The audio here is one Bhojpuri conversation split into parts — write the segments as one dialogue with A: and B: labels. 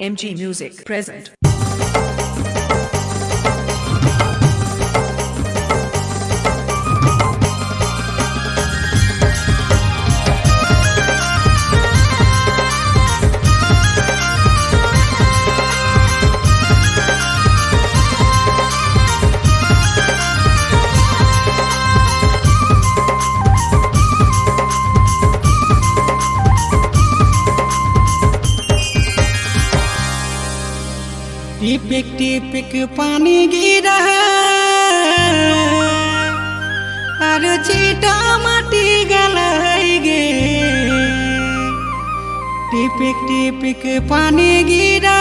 A: MG Music present.
B: टिपिक टिपिक पानी गिरा और चीटा माटी गलाई गे। टिपिक टिपिक पानी गिरा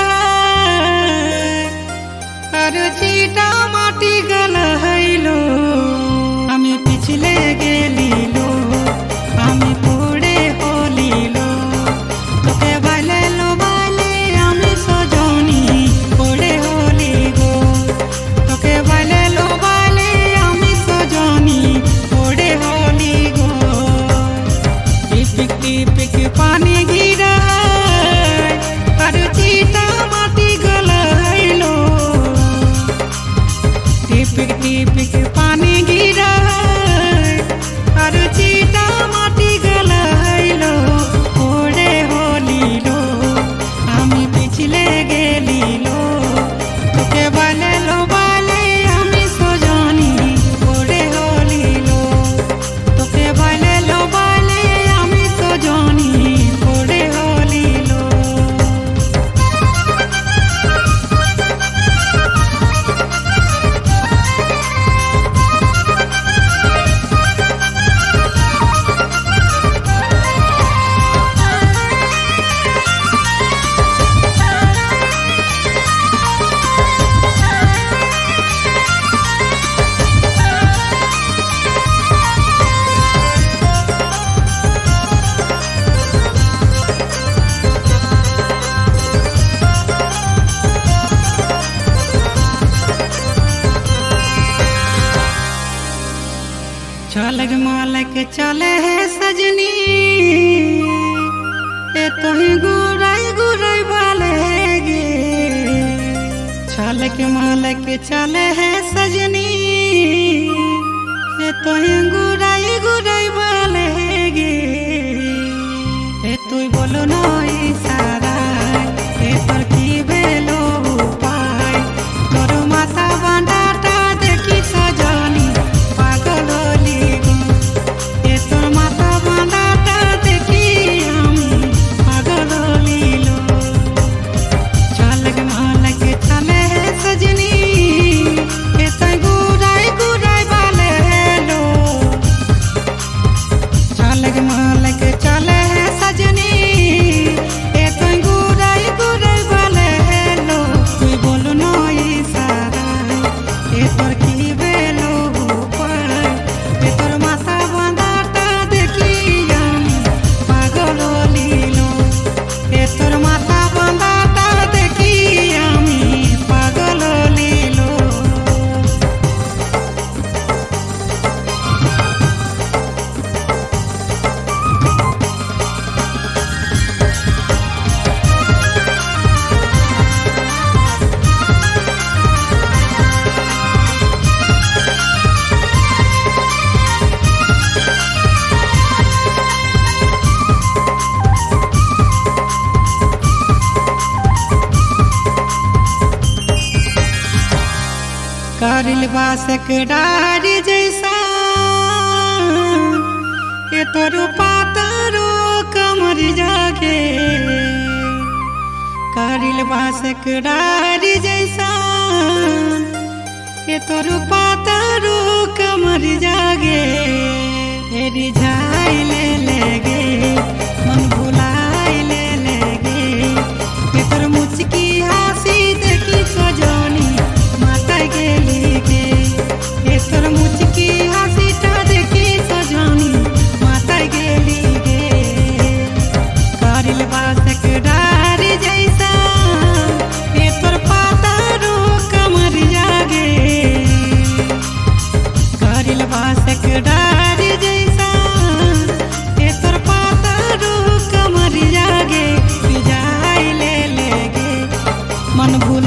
B: और चीटा माटी गलाइलो। हमें पिछले गेलीलो हमें पूरे होलीलो तोके बाले लो बाले हमें सजनी पूरे होली गो। तोके बाले लो बाले हमें सजनी पूरे होली गो। टिपिक टिपिक पानी गिरा और चीटा माटी गलाइलो। टिपिक टिपिक पानी गिरा और चीटा माटी गलाइलो। पूरे होली लो हमें पिछले गेलीलो तोके बाले लो बाले हमें सजनी पूरे होली लो। तोके बाले लो बाले हमें सजनी पूरे होली लो। छलग मालक चले है सजनी ए तो ही गुराई गुराई वाले गे। छलग मालक चले है सजनी ए तो ही गुराई गुराई वाले गे। ए तू बोलो ना इशारा ए पर की बेलो उपाय तोर माथा बांधाटा देखी सजनी पागल होली गो। ए तोर माथा बांधाटा देखी हम पागल होली लो। छलक मालक चले है सजनी ए तै गुराई गुराई वाले लो। छलक मालक चले है सजनी ए तै गुराई गुराई वाले लो। कोई बोलो ना इशारा ए तोर की बेलो ऊपर ए तोर माथा बांधाटा देखी हम पागल होली लो। ए तोर माथा बांधाटा देखी हम पागल होली लो। कारिल बासक डार जैसा ये तोरू पातरो कमर जागे। कारिल बासक डार जैसा ये तोरू पातरो कमर जागे। ए रिझाई ले लेगे मन भुलाई ले लेगे। ये तोर मुचकी हासी देखी सजनी माता गेली गे। ए तोर मुचकी हासी ता देखी सजनी माता गेली गे। कारिल बासक डार जैसा ए तोर पातारो कमर जागे। कारिल बासक डार जैसा ए तोर पातारो कमर मन भूल